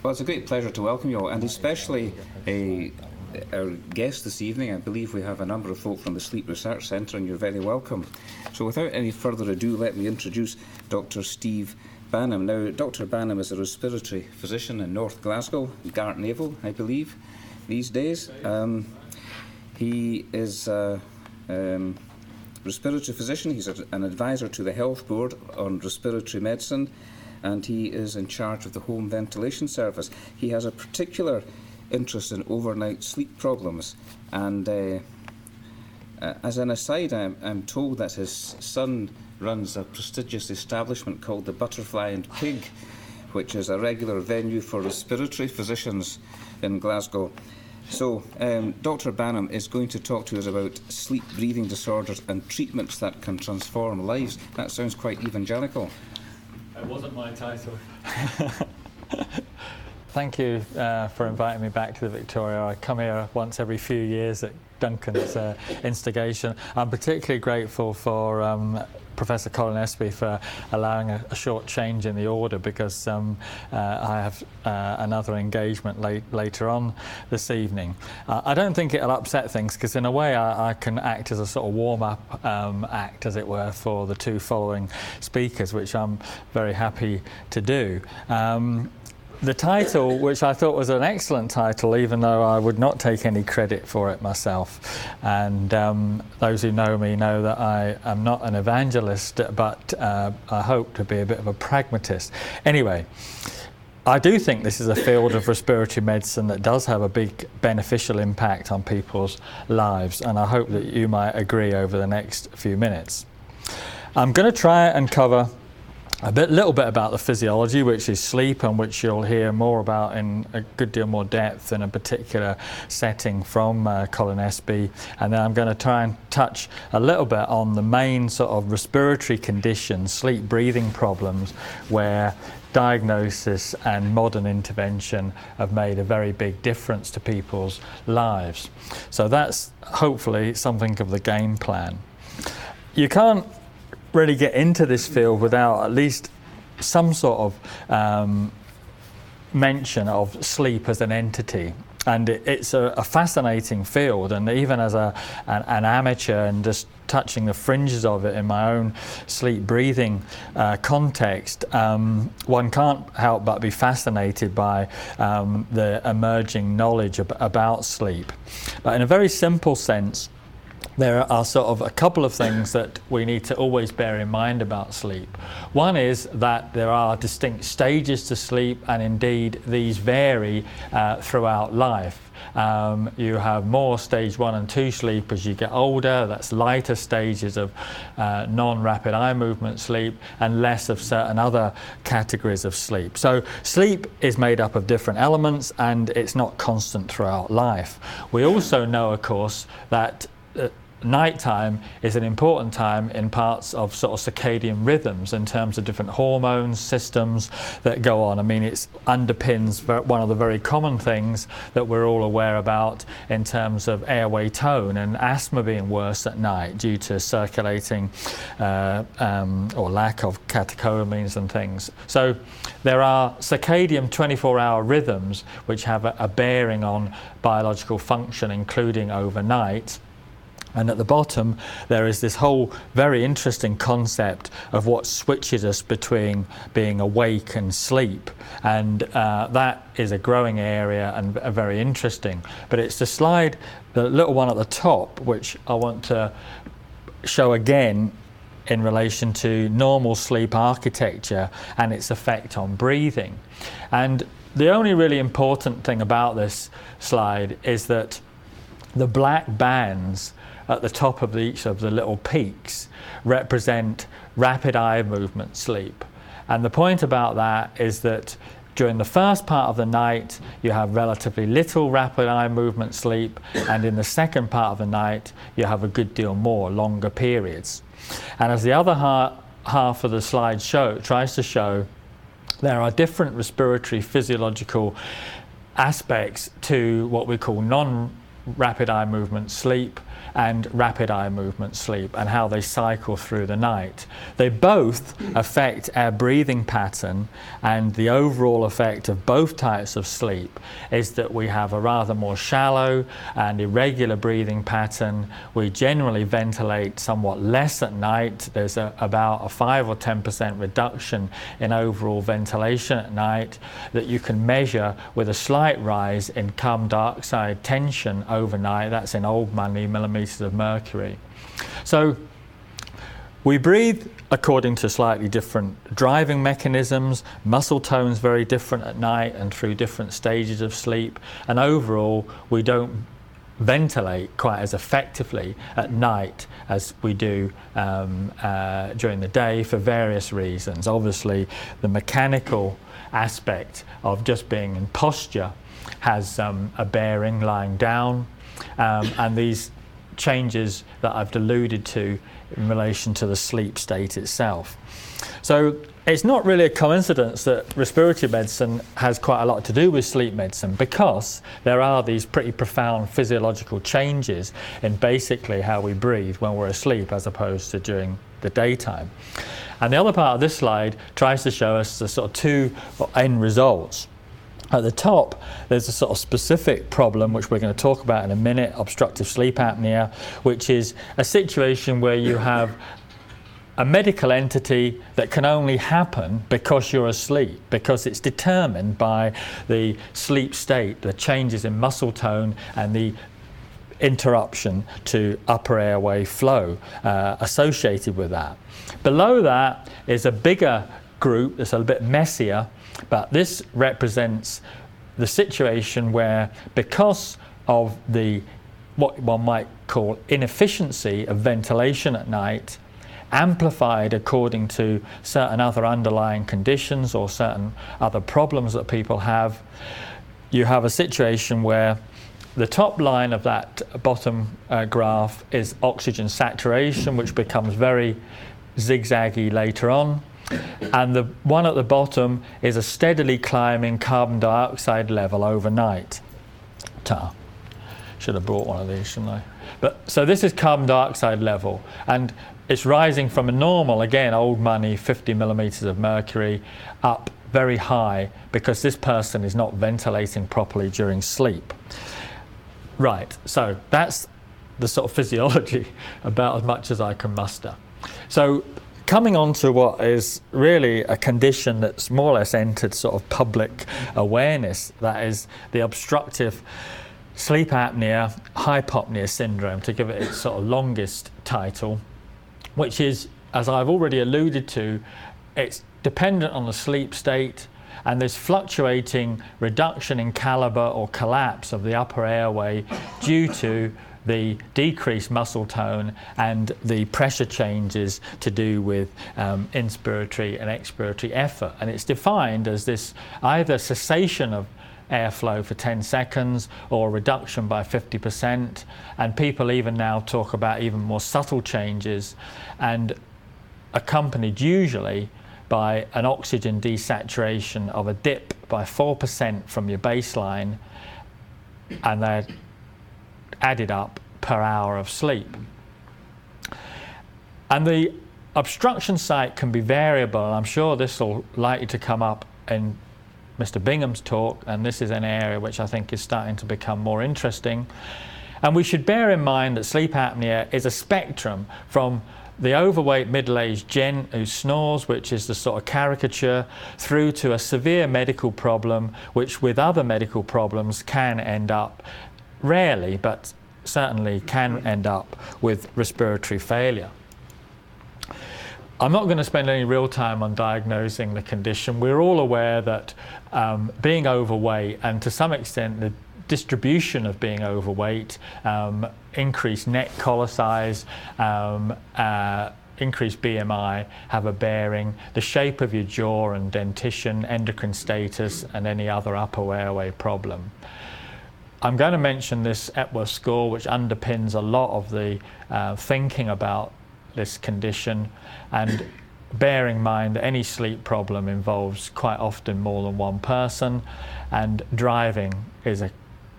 Well, it's a great pleasure to welcome you all, and especially our guest this evening. I believe we have a number of folk from the Sleep Research Centre, and you're very welcome. So without any further ado, let me introduce Dr. Steve Banham. Now, Dr. Banham is a respiratory physician in North Glasgow, Gartnavel, I believe, these days. He is a respiratory physician. He's an advisor to the Health Board on respiratory medicine, and he is in charge of the home ventilation service. He has a particular interest in overnight sleep problems, and as an aside, I'm told that his son runs a prestigious establishment called the Butterfly and Pig, which is a regular venue for respiratory physicians in Glasgow. So Dr. Banham is going to talk to us about sleep breathing disorders and treatments that can transform lives. That sounds quite evangelical. It wasn't my title. Thank you for inviting me back to the Victoria. I come here once every few years at Duncan's instigation. I'm particularly grateful for Professor Colin Espie for allowing a short change in the order, because I have another engagement later on this evening. I don't think it'll upset things, because in a way I can act as a sort of warm-up act, as it were, for the two following speakers, which I'm very happy to do. The title, which I thought was an excellent title, even though I would not take any credit for it myself, and those who know me know that I am not an evangelist, but I hope to be a bit of a pragmatist. Anyway, I do think this is a field of respiratory medicine that does have a big beneficial impact on people's lives, and I hope that you might agree over the next few minutes. I'm going to try and cover a little bit about the physiology, which is sleep, and which you'll hear more about in a good deal more depth in a particular setting from Colin Espie. And then I'm going to try and touch a little bit on the main sort of respiratory conditions, sleep breathing problems, where diagnosis and modern intervention have made a very big difference to people's lives. So that's hopefully something of the game plan. You can't really get into this field without at least some sort of mention of sleep as an entity, and it's a fascinating field. And even as an amateur and just touching the fringes of it in my own sleep breathing context, one can't help but be fascinated by the emerging knowledge about sleep. But in a very simple sense, there are sort of a couple of things that we need to always bear in mind about sleep. One is that there are distinct stages to sleep, and indeed these vary throughout life. You have more stage 1 and 2 sleep as you get older. That's lighter stages of non-rapid eye movement sleep, and less of certain other categories of sleep. So sleep is made up of different elements, and it's not constant throughout life. We also know, of course, that nighttime is an important time in parts of sort of circadian rhythms in terms of different hormones, systems that go on. I mean, it underpins one of the very common things that we're all aware about in terms of airway tone and asthma being worse at night due to circulating or lack of catecholamines and things. So there are circadian 24-hour rhythms which have a bearing on biological function, including overnight. And at the bottom, there is this whole very interesting concept of what switches us between being awake and sleep. And that is a growing area and very interesting. But it's the slide, the little one at the top, which I want to show again in relation to normal sleep architecture and its effect on breathing. And the only really important thing about this slide is that the black bands at the top of each of the little peaks represent rapid eye movement sleep. And the point about that is that during the first part of the night you have relatively little rapid eye movement sleep, and in the second part of the night you have a good deal more, longer periods. And as the other half of the slide tries to show, there are different respiratory physiological aspects to what we call non-rapid eye movement sleep, and rapid eye movement sleep and how they cycle through the night. They both affect our breathing pattern, and the overall effect of both types of sleep is that we have a rather more shallow and irregular breathing pattern. We generally ventilate somewhat less at night. There's about a 5 or 10% reduction in overall ventilation at night that you can measure with a slight rise in carbon dioxide tension overnight. That's in old money millimeters of mercury. So we breathe according to slightly different driving mechanisms. Muscle tone's very different at night and through different stages of sleep, and overall we don't ventilate quite as effectively at night as we do during the day for various reasons. Obviously the mechanical aspect of just being in posture has a bearing lying down, and these changes that I've alluded to in relation to the sleep state itself. So it's not really a coincidence that respiratory medicine has quite a lot to do with sleep medicine, because there are these pretty profound physiological changes in basically how we breathe when we're asleep as opposed to during the daytime. And the other part of this slide tries to show us the sort of two end results. At the top, there's a sort of specific problem, which we're going to talk about in a minute, obstructive sleep apnea, which is a situation where you have a medical entity that can only happen because you're asleep, because it's determined by the sleep state, the changes in muscle tone and the interruption to upper airway flow associated with that. Below that is a bigger group that's a bit messier, but this represents the situation where, because of the what one might call inefficiency of ventilation at night, amplified according to certain other underlying conditions or certain other problems that people have, you have a situation where the top line of that bottom graph is oxygen saturation, which becomes very zigzaggy later on. And the one at the bottom is a steadily climbing carbon dioxide level overnight. Should have brought one of these, shouldn't I? But so this is carbon dioxide level, and it's rising from a normal, again, old money, 50 millimeters of mercury, up very high because this person is not ventilating properly during sleep. Right, so that's the sort of physiology, about as much as I can muster. So coming on to what is really a condition that's more or less entered sort of public awareness, that is the obstructive sleep apnea hypopnea syndrome, to give it its sort of longest title, which is, as I've already alluded to, it's dependent on the sleep state, and there's fluctuating reduction in caliber or collapse of the upper airway due to the decreased muscle tone and the pressure changes to do with inspiratory and expiratory effort. And it's defined as this either cessation of airflow for 10 seconds or reduction by 50%. And people even now talk about even more subtle changes, and accompanied usually by an oxygen desaturation of a dip by 4% from your baseline, and they're added up per hour of sleep. And the obstruction site can be variable, and I'm sure this will likely to come up in Mr. Bingham's talk, and this is an area which I think is starting to become more interesting. And we should bear in mind that sleep apnea is a spectrum from the overweight middle-aged gent who snores, which is the sort of caricature, through to a severe medical problem, which with other medical problems can end up, rarely, but certainly can end up with respiratory failure. I'm not going to spend any real time on diagnosing the condition. We're all aware that being overweight, and to some extent the distribution of being overweight, increased neck collar size, increased BMI have a bearing, the shape of your jaw and dentition, endocrine status, and any other upper airway problem. I'm going to mention this Epworth score, which underpins a lot of the thinking about this condition, and bearing in mind that any sleep problem involves quite often more than one person, and driving is a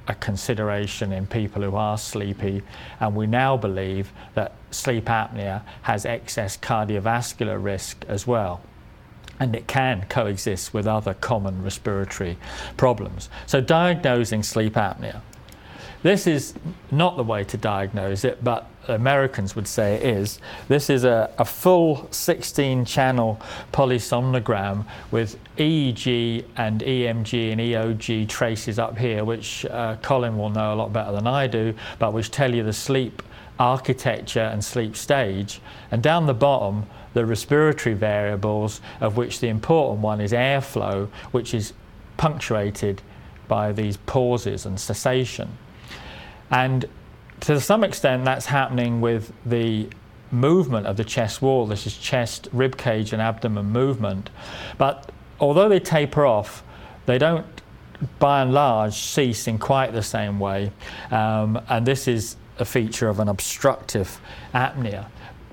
a consideration in people who are sleepy, and we now believe that sleep apnea has excess cardiovascular risk as well, and it can coexist with other common respiratory problems. So diagnosing sleep apnea. This is not the way to diagnose it, but Americans would say it is. This is a full 16-channel polysomnogram with EEG and EMG and EOG traces up here, which Colin will know a lot better than I do, but which tell you the sleep architecture and sleep stage. And down the bottom, the respiratory variables, of which the important one is airflow, which is punctuated by these pauses and cessation. And to some extent, that's happening with the movement of the chest wall. This is chest, rib cage, and abdomen movement. But although they taper off, they don't, by and large, cease in quite the same way. And this is a feature of an obstructive apnea.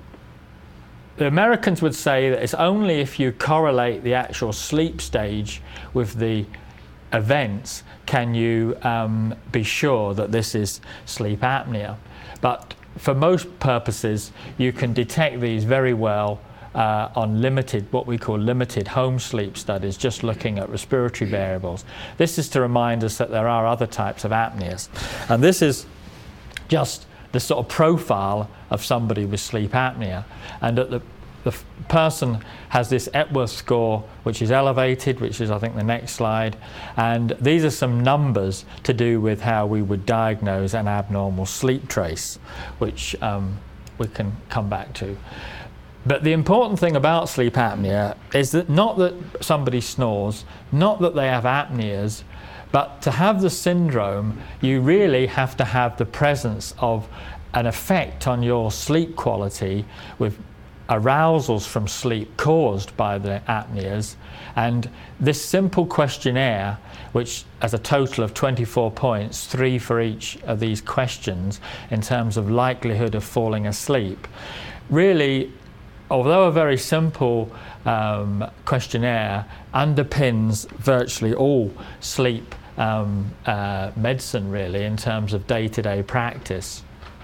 The Americans would say that it's only if you correlate the actual sleep stage with the events can you be sure that this is sleep apnea. But for most purposes, you can detect these very well on limited, what we call limited home sleep studies, just looking at respiratory variables. This is to remind us that there are other types of apneas. And this is just the sort of profile of somebody with sleep apnea. And that the person has this Epworth score, which is elevated, which is, I think, the next slide. And these are some numbers to do with how we would diagnose an abnormal sleep trace, which we can come back to. But the important thing about sleep apnea is that not that somebody snores, not that they have apneas, but to have the syndrome, you really have to have the presence of an effect on your sleep quality with arousals from sleep caused by the apneas. And this simple questionnaire, which has a total of 24 points, 3 for each of these questions in terms of likelihood of falling asleep, really, although a very simple questionnaire, underpins virtually all sleep medicine, really, in terms of day-to-day practice.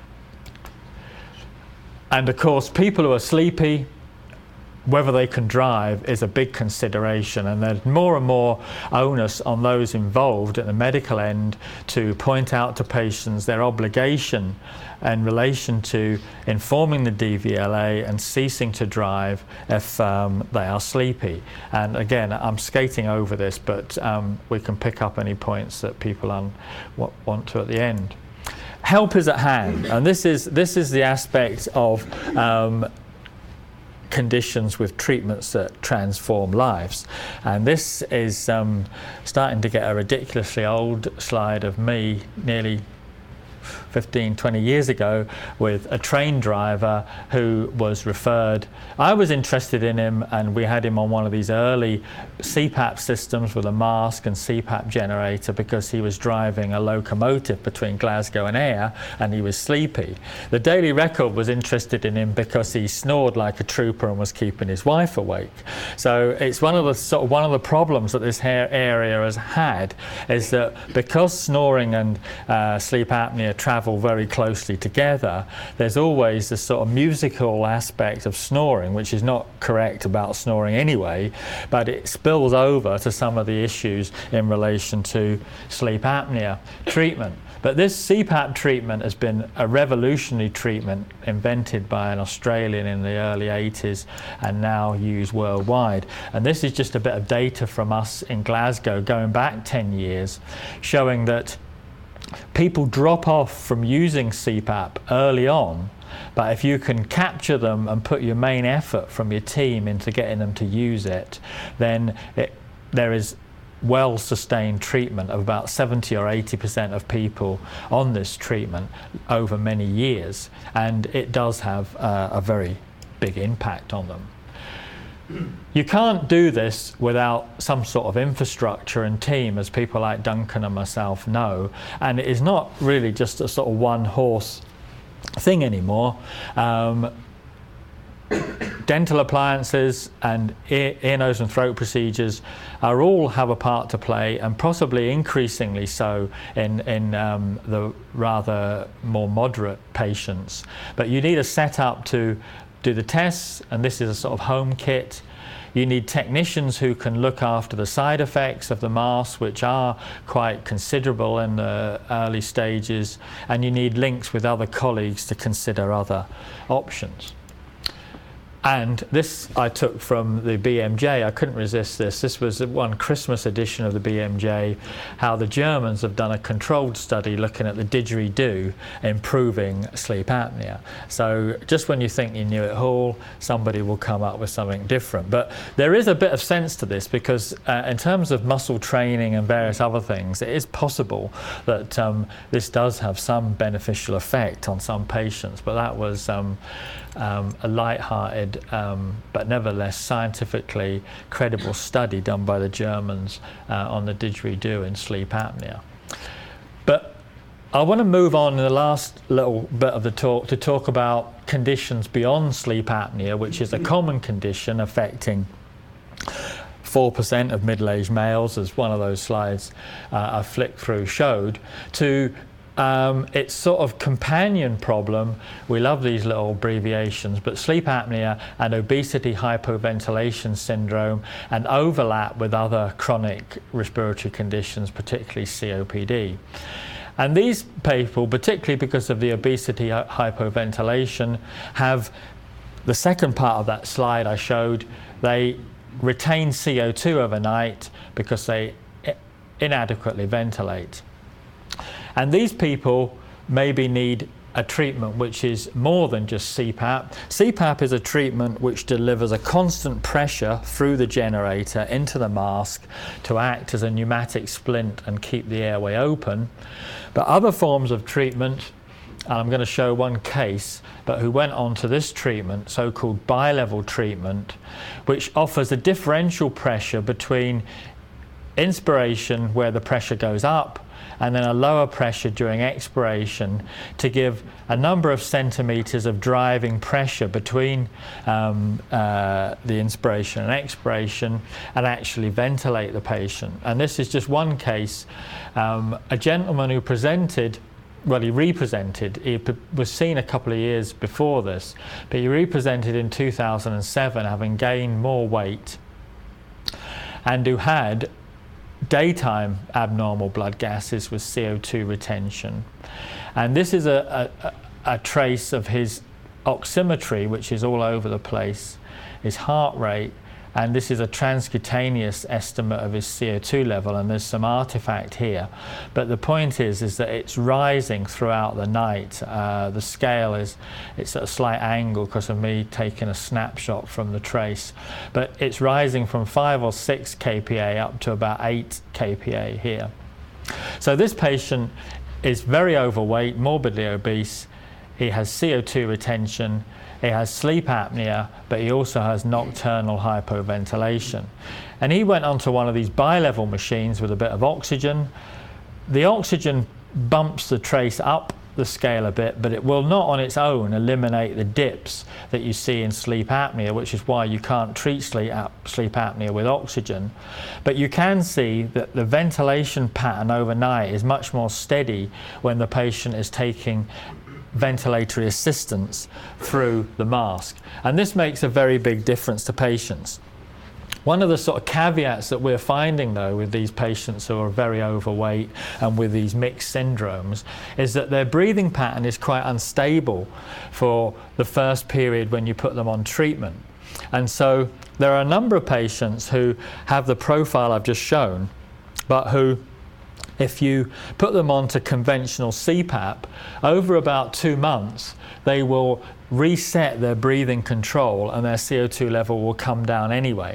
And of course, people who are sleepy, whether they can drive is a big consideration, and there's more and more onus on those involved at the medical end to point out to patients their obligation in relation to informing the DVLA and ceasing to drive if they are sleepy. And again, I'm skating over this, but we can pick up any points that people want to at the end. Help is at hand, and this is the aspect of conditions with treatments that transform lives. And this is starting to get a ridiculously old slide of me nearly 15, 20 years ago with a train driver who was referred. I was interested in him, and we had him on one of these early CPAP systems with a mask and CPAP generator because he was driving a locomotive between Glasgow and Ayr and he was sleepy. The Daily Record was interested in him because he snored like a trooper and was keeping his wife awake. So it's one of the problems that this area has had, is that because snoring and sleep apnea travel very closely together, there's always this sort of musical aspect of snoring, which is not correct about snoring anyway, but it spills over to some of the issues in relation to sleep apnea treatment. But this CPAP treatment has been a revolutionary treatment invented by an Australian in the early 80s and now used worldwide. And this is just a bit of data from us in Glasgow going back 10 years, showing that people drop off from using CPAP early on, but if you can capture them and put your main effort from your team into getting them to use it, then there is well-sustained treatment of about 70 or 80% of people on this treatment over many years, and it does have a very big impact on them. You can't do this without some sort of infrastructure and team, as people like Duncan and myself know, and it is not really just a sort of one-horse thing anymore. dental appliances and ear, nose and throat procedures all have a part to play, and possibly increasingly so in the rather more moderate patients. But you need a setup to do the tests, and this is a sort of home kit. You need technicians who can look after the side effects of the mask, which are quite considerable in the early stages, and you need links with other colleagues to consider other options. And this I took from the BMJ. I couldn't resist this. This was one Christmas edition of the BMJ, how the Germans have done a controlled study looking at the didgeridoo improving sleep apnea. So just when you think you knew it all, somebody will come up with something different. But there is a bit of sense to this, because in terms of muscle training and various other things, it is possible that this does have some beneficial effect on some patients. But that was a light-hearted but nevertheless scientifically credible study done by the Germans on the didgeridoo in sleep apnea. But I want to move on in the last little bit of the talk to talk about conditions beyond sleep apnea, which is a common condition affecting 4% of middle-aged males, as one of those slides I flicked through showed, to its sort of companion problem. We love these little abbreviations, but sleep apnea and obesity hypoventilation syndrome, and overlap with other chronic respiratory conditions, particularly COPD. And these people, particularly because of the obesity hypoventilation, have the second part of that slide I showed. They retain CO2 overnight because they inadequately ventilate. And these people maybe need a treatment which is more than just CPAP. CPAP is a treatment which delivers a constant pressure through the generator into the mask to act as a pneumatic splint and keep the airway open. But other forms of treatment, and I'm going to show one case, but who went on to this treatment, so-called bilevel treatment, which offers a differential pressure between inspiration, where the pressure goes up, and then a lower pressure during expiration, to give a number of centimeters of driving pressure between the inspiration and expiration, and actually ventilate the patient. And this is just one case. A gentleman who presented, well, he was seen a couple of years before this, but he represented in 2007, having gained more weight, and who had daytime abnormal blood gases with CO2 retention. And this is a trace of his oximetry, which is all over the place, his heart rate, and this is a transcutaneous estimate of his CO2 level, and there's some artifact here. But the point is that it's rising throughout the night. The scale it's at a slight angle because of me taking a snapshot from the trace. But it's rising from 5 or 6 kPa up to about 8 kPa here. So this patient is very overweight, morbidly obese. He has CO2 retention. He has sleep apnea, but he also has nocturnal hypoventilation. And he went onto one of these bilevel machines with a bit of oxygen. The oxygen bumps the trace up the scale a bit, but it will not on its own eliminate the dips that you see in sleep apnea, which is why you can't treat sleep apnea with oxygen. But you can see that the ventilation pattern overnight is much more steady when the patient is taking ventilatory assistance through the mask. And this makes a very big difference to patients. One of the sort of caveats that we're finding, though, with these patients who are very overweight and with these mixed syndromes, is that their breathing pattern is quite unstable for the first period when you put them on treatment. And so there are a number of patients who have the profile I've just shown, but who, if you put them onto conventional CPAP, over about 2 months, they will reset their breathing control and their CO2 level will come down anyway.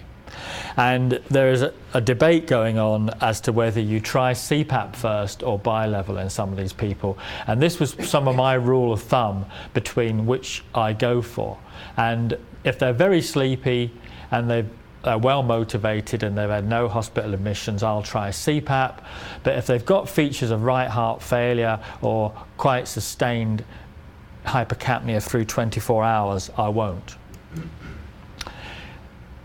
And there is a debate going on as to whether you try CPAP first or bilevel in some of these people. And this was some of my rule of thumb between which I go for. And if they're very sleepy and they're well motivated and they've had no hospital admissions, I'll try CPAP. But if they've got features of right heart failure or quite sustained hypercapnia through 24 hours, I won't.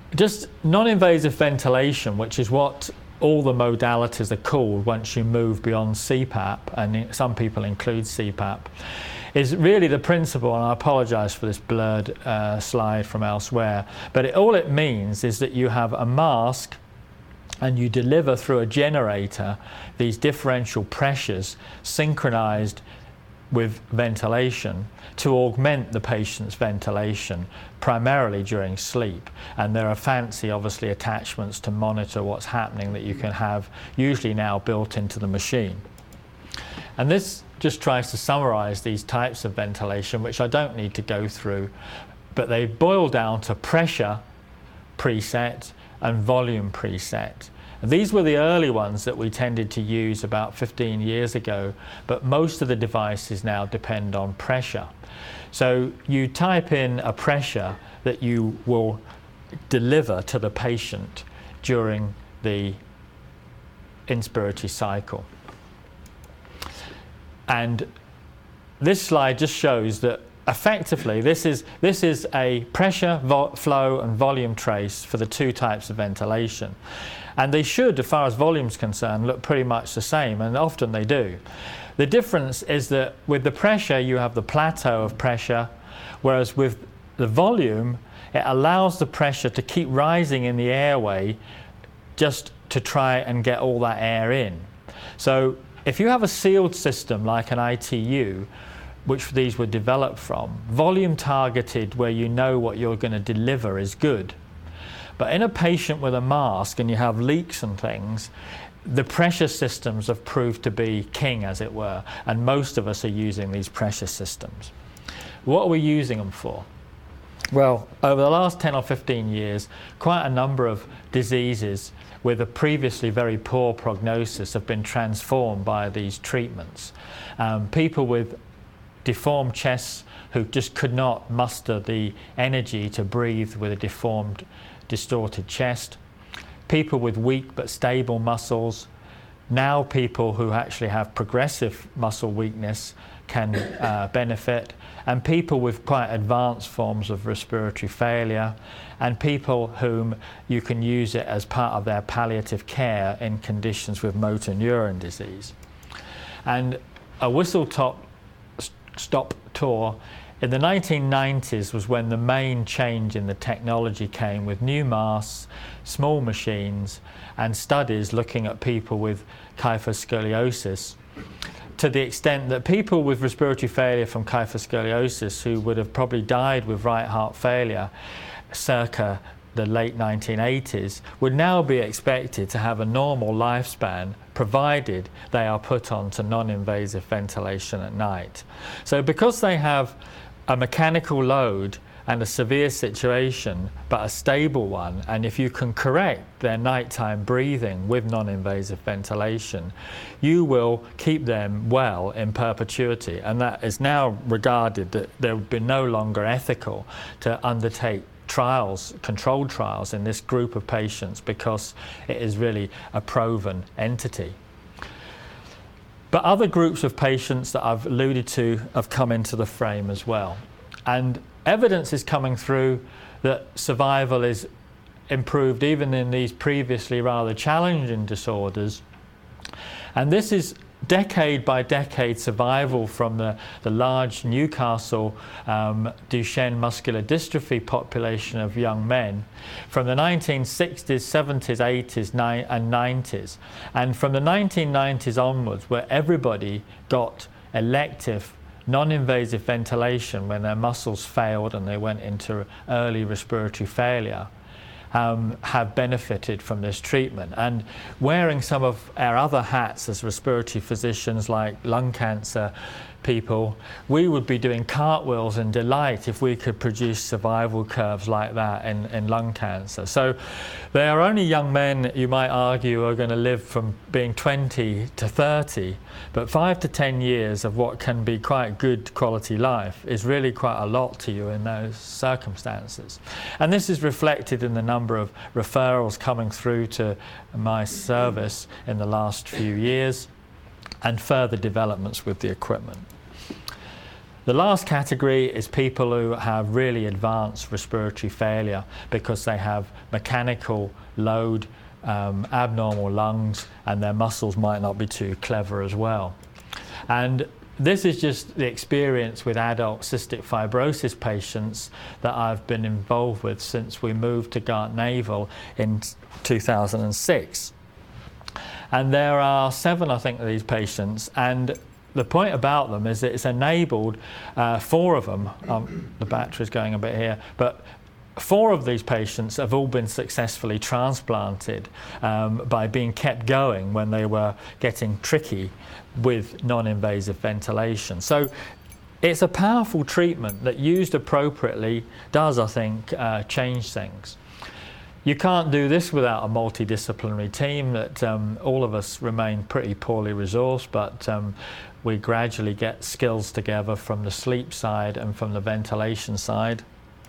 just non-invasive ventilation, which is what all the modalities are called once you move beyond CPAP, and some people include CPAP, is really the principle, and I apologise for this blurred slide from elsewhere, but all it means is that you have a mask and you deliver through a generator these differential pressures synchronized with ventilation to augment the patient's ventilation, primarily during sleep. And there are fancy, obviously, attachments to monitor what's happening that you can have, usually now built into the machine. And this just tries to summarize these types of ventilation, which I don't need to go through, but they boil down to pressure preset and volume preset. These were the early ones that we tended to use about 15 years ago, but most of the devices now depend on pressure. So you type in a pressure that you will deliver to the patient during the inspiratory cycle. And this slide just shows that effectively this is a pressure, flow and volume trace for the two types of ventilation. And they should, as far as volume is concerned, look pretty much the same, and often they do. The difference is that with the pressure you have the plateau of pressure, whereas with the volume it allows the pressure to keep rising in the airway just to try and get all that air in. So if you have a sealed system like an ITU, which these were developed from, volume targeted where you know what you're going to deliver is good. But in a patient with a mask and you have leaks and things, the pressure systems have proved to be king, as it were, and most of us are using these pressure systems. What are we using them for? Well, over the last 10 or 15 years, quite a number of diseases with a previously very poor prognosis have been transformed by these treatments. People with deformed chests who just could not muster the energy to breathe with a deformed, distorted chest, people with weak but stable muscles, now people who actually have progressive muscle weakness can benefit, and people with quite advanced forms of respiratory failure, and people whom you can use it as part of their palliative care in conditions with motor neuron disease. And a whistle-stop tour in the 1990s was when the main change in the technology came, with new masks, small machines, and studies looking at people with kyphoscoliosis, to the extent that people with respiratory failure from kyphoscoliosis who would have probably died with right heart failure circa the late 1980s would now be expected to have a normal lifespan, provided they are put onto non-invasive ventilation at night. So because they have a mechanical load and a severe situation, but a stable one, and if you can correct their nighttime breathing with non-invasive ventilation, you will keep them well in perpetuity. And that is now regarded that there would be no longer ethical to undertake trials, controlled trials in this group of patients, because it is really a proven entity. But other groups of patients that I've alluded to have come into the frame as well. And evidence is coming through that survival is improved even in these previously rather challenging disorders. And this is decade by decade survival from the large Newcastle Duchenne muscular dystrophy population of young men from the 1960s, 70s, 80s, and 90s. And from the 1990s onwards, where everybody got elective non-invasive ventilation when their muscles failed and they went into early respiratory failure, have benefited from this treatment. And wearing some of our other hats as respiratory physicians, like lung cancer people, we would be doing cartwheels in delight if we could produce survival curves like that in lung cancer. So they are only young men, you might argue, are going to live from being 20 to 30, but 5 to 10 years of what can be quite good quality life is really quite a lot to you in those circumstances. And this is reflected in the number of referrals coming through to my service in the last few years, and further developments with the equipment. The last category is people who have really advanced respiratory failure because they have mechanical load, abnormal lungs, and their muscles might not be too clever as well. And this is just the experience with adult cystic fibrosis patients that I've been involved with since we moved to Gant Naval in 2006. And there are 7, I think, of these patients, and the point about them is that it's enabled 4 of them, the battery's going a bit here, but 4 of these patients have all been successfully transplanted by being kept going when they were getting tricky with non-invasive ventilation. So it's a powerful treatment that used appropriately does, I think, change things. You can't do this without a multidisciplinary team that all of us remain pretty poorly resourced, but we gradually get skills together from the sleep side and from the ventilation side.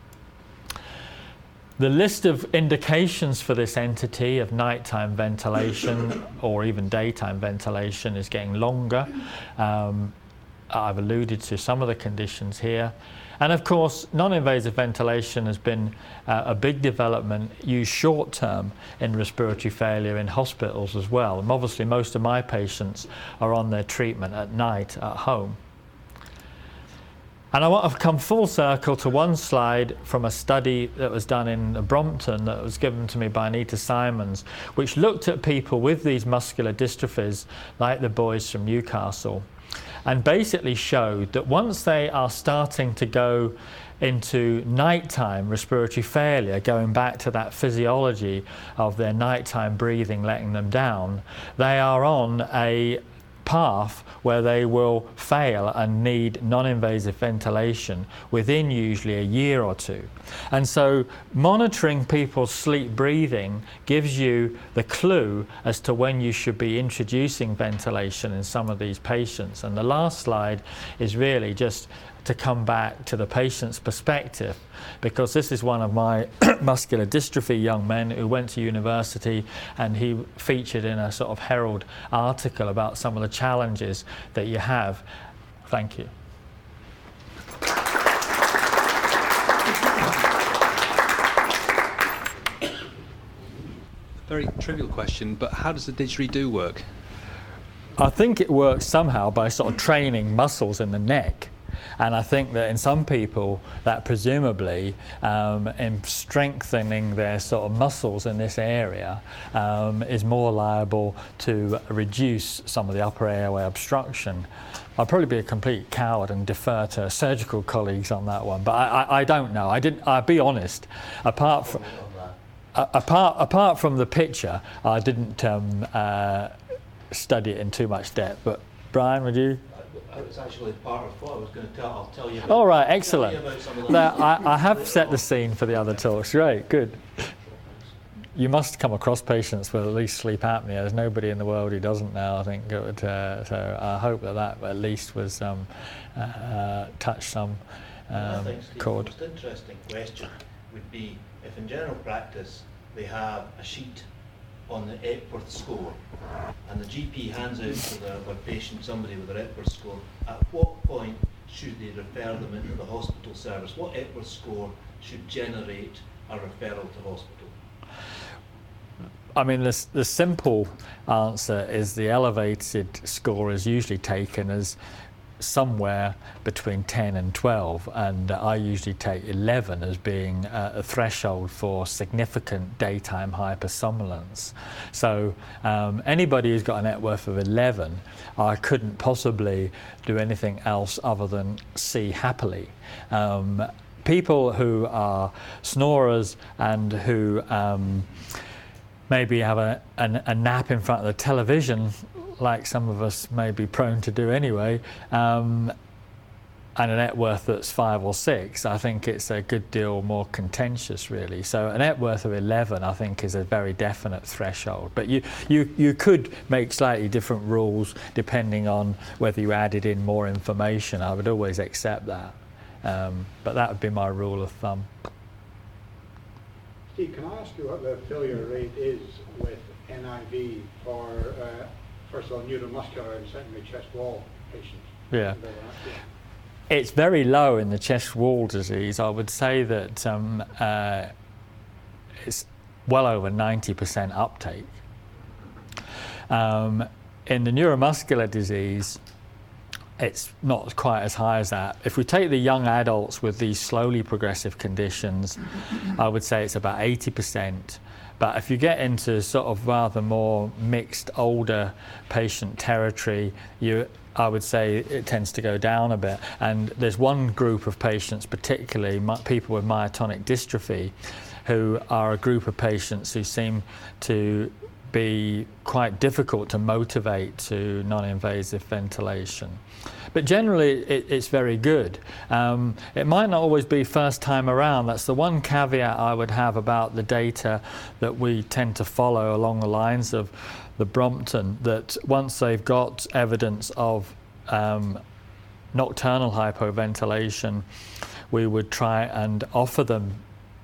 The list of indications for this entity of nighttime ventilation or even daytime ventilation is getting longer. I've alluded to some of the conditions here. And of course, non-invasive ventilation has been a big development used short-term in respiratory failure in hospitals as well. And obviously, most of my patients are on their treatment at night at home. And I want to come full circle to one slide from a study that was done in Brompton that was given to me by Anita Simons, which looked at people with these muscular dystrophies, like the boys from Newcastle, and basically showed that once they are starting to go into nighttime respiratory failure, going back to that physiology of their nighttime breathing letting them down, they are on a path where they will fail and need non-invasive ventilation within usually a year or 2. And so monitoring people's sleep breathing gives you the clue as to when you should be introducing ventilation in some of these patients. And the last slide is really just to come back to the patient's perspective, because this is one of my muscular dystrophy young men who went to university, and he featured in a sort of Herald article about some of the challenges that you have. Thank you. Very trivial question, but how does the didgeridoo work? I think it works somehow by sort of training muscles in the neck. And I think that in some people that presumably in strengthening their sort of muscles in this area is more liable to reduce some of the upper airway obstruction. I'd probably be a complete coward and defer to surgical colleagues on that one, but I don't know. I'll be honest, apart from the picture, I didn't study it in too much depth. But Brian, would you? It's actually part of what I was going to tell. I'll tell you about. All right, excellent. Now, I have set the scene for the other talks. Great, good. You must come across patients with at least sleep apnea. There's nobody in the world who doesn't now, I think. So I hope that at least was touched some I think, Steve, chord. the most interesting question would be if in general practice they have a sheet on the Epworth score, and the GP hands out to their patient somebody with their Epworth score, at what point should they refer them into the hospital service? What Epworth score should generate a referral to hospital? I mean, the simple answer is the elevated score is usually taken as somewhere between 10 and 12, and I usually take 11 as being a threshold for significant daytime hypersomnolence. So anybody who's got an Epworth of 11, I couldn't possibly do anything else other than see happily. People who are snorers and who maybe have a nap in front of the television, like some of us may be prone to do anyway, and an Epworth that's 5 or 6, I think it's a good deal more contentious, really. So an Epworth of 11, I think, is a very definite threshold. But you could make slightly different rules depending on whether you added in more information. I would always accept that. But that would be my rule of thumb. Steve, can I ask you what the failure rate is with NIV for, first of all, neuromuscular and secondly chest wall patients? Yeah. It's very low in the chest wall disease. I would say that it's well over 90% uptake. In the neuromuscular disease, it's not quite as high as that. If we take the young adults with these slowly progressive conditions, I would say it's about 80%. But if you get into sort of rather more mixed, older patient territory, I would say it tends to go down a bit. And there's one group of patients, particularly people with myotonic dystrophy, who are a group of patients who seem to be quite difficult to motivate to non-invasive ventilation. But generally it's very good. It might not always be first time around. That's the one caveat I would have about the data that we tend to follow along the lines of the Brompton, that once they've got evidence of nocturnal hypoventilation, we would try and offer them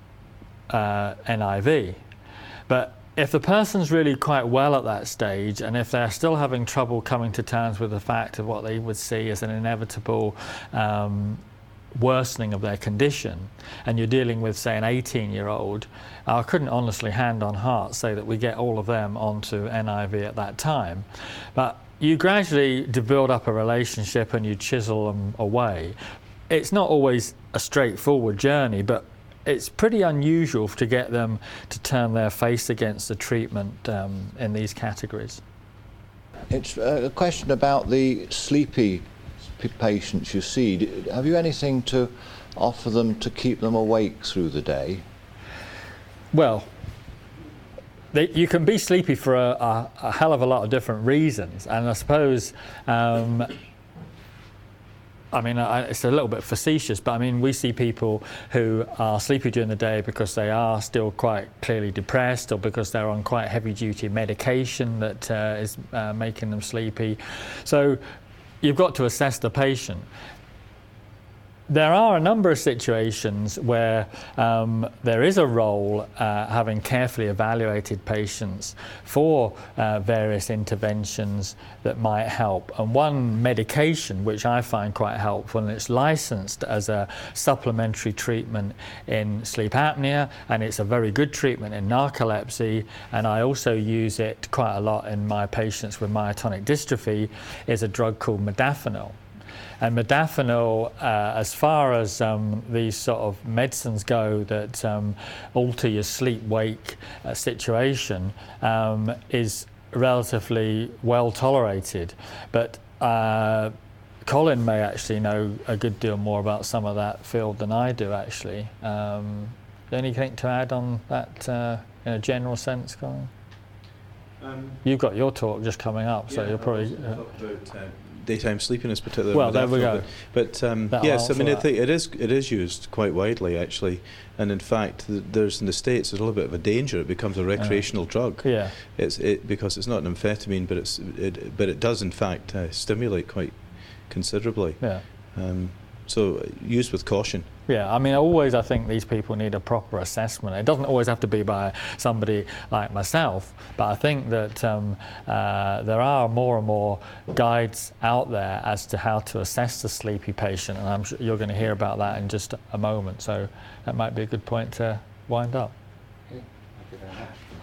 NIV. But if the person's really quite well at that stage, and if they're still having trouble coming to terms with the fact of what they would see as an inevitable worsening of their condition, and you're dealing with, say, an 18-year-old, I couldn't honestly, hand on heart, say that we get all of them onto NIV at that time. But you gradually build up a relationship and you chisel them away. It's not always a straightforward journey, but it's pretty unusual to get them to turn their face against the treatment in these categories. It's a question about the sleepy patients you see. Have you anything to offer them to keep them awake through the day? Well, you can be sleepy for a hell of a lot of different reasons, and I suppose it's a little bit facetious, but I mean, we see people who are sleepy during the day because they are still quite clearly depressed, or because they're on quite heavy-duty medication that is making them sleepy. So you've got to assess the patient. There are a number of situations where there is a role, having carefully evaluated patients, for various interventions that might help. And one medication which I find quite helpful, and it's licensed as a supplementary treatment in sleep apnea, and it's a very good treatment in narcolepsy, and I also use it quite a lot in my patients with myotonic dystrophy, is a drug called modafinil. And modafinil, as far as these sort of medicines go that alter your sleep-wake situation, is relatively well tolerated. But Colin may actually know a good deal more about some of that field than I do, actually. Anything to add on that in a general sense, Colin? You've got your talk just coming up, so you'll probably... daytime sleepiness, particularly. Well, there we go. But yes, I mean, I think it is used quite widely, actually, and in fact, there's in the States there's a little bit of a danger. It becomes a recreational drug. Yeah. Because it's not an amphetamine, but it does in fact stimulate quite considerably. Yeah. So used with caution. Yeah, I mean, I think these people need a proper assessment. It doesn't always have to be by somebody like myself, but I think that there are more and more guides out there as to how to assess the sleepy patient, and I'm sure you're going to hear about that in just a moment, so that might be a good point to wind up. Okay, thank you very much.